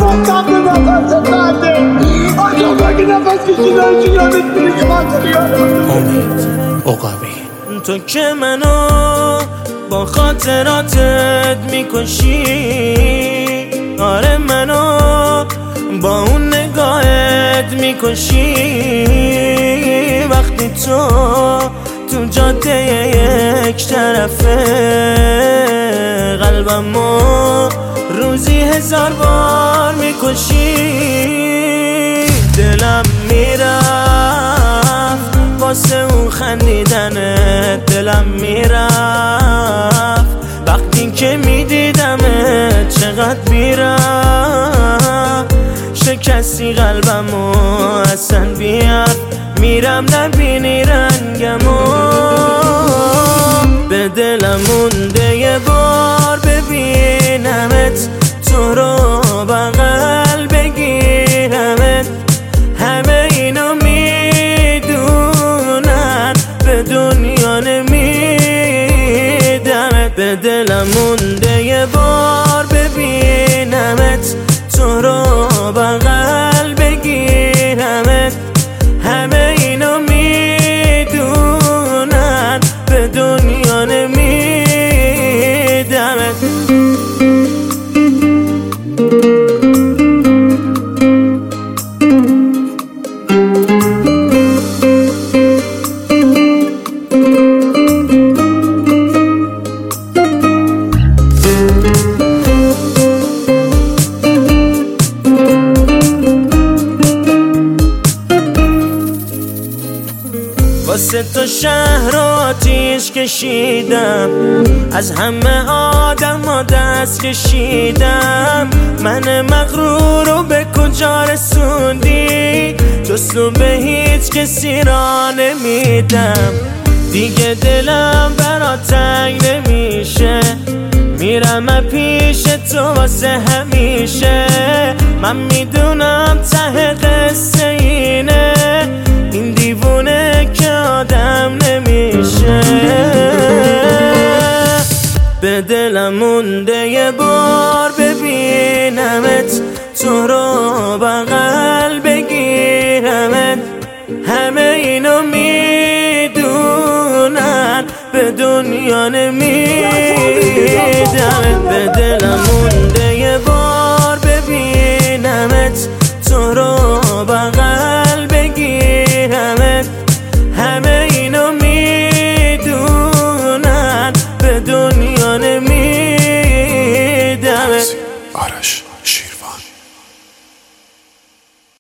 تخت نفس خنده آجا مگه نفس کشیدن چی یادت میره که من تو یادم امید عقابی تو که منو با خاطراتت میکشی، آره منو با اون نگاهت میکشی. وقتی تو جاده یک طرفه قلبمو روزی 1000 بار میکشی. دلم میرفت واسه اون خندیدنت، دلم میرفت وقتی که میدیدمت. چقدر میرفت شکستی قلبمو اصلا بیاد، میرم نبینی رنگمو. به دلم مونده یه بار ببینمت، تو رو بغل بگیرمت. همه اینو میدونن به دنیا نمیدمت. به دلم مونده یه بار ببینمت، تو رو بغل بگیرمت. همه اینو میدونن به دنیا نمیدمت. واسه تو شهر رو آتیش کشیدم، از همه آدم ها دست کشیدم. من مغرور رو به کجا رسوندی؟ جستو به هیچ کسی را نمیدم. دیگه دلم برات تنگ نمیشه، میرم پیش تو واسه همیشه. من میدونم ته قصه اینه،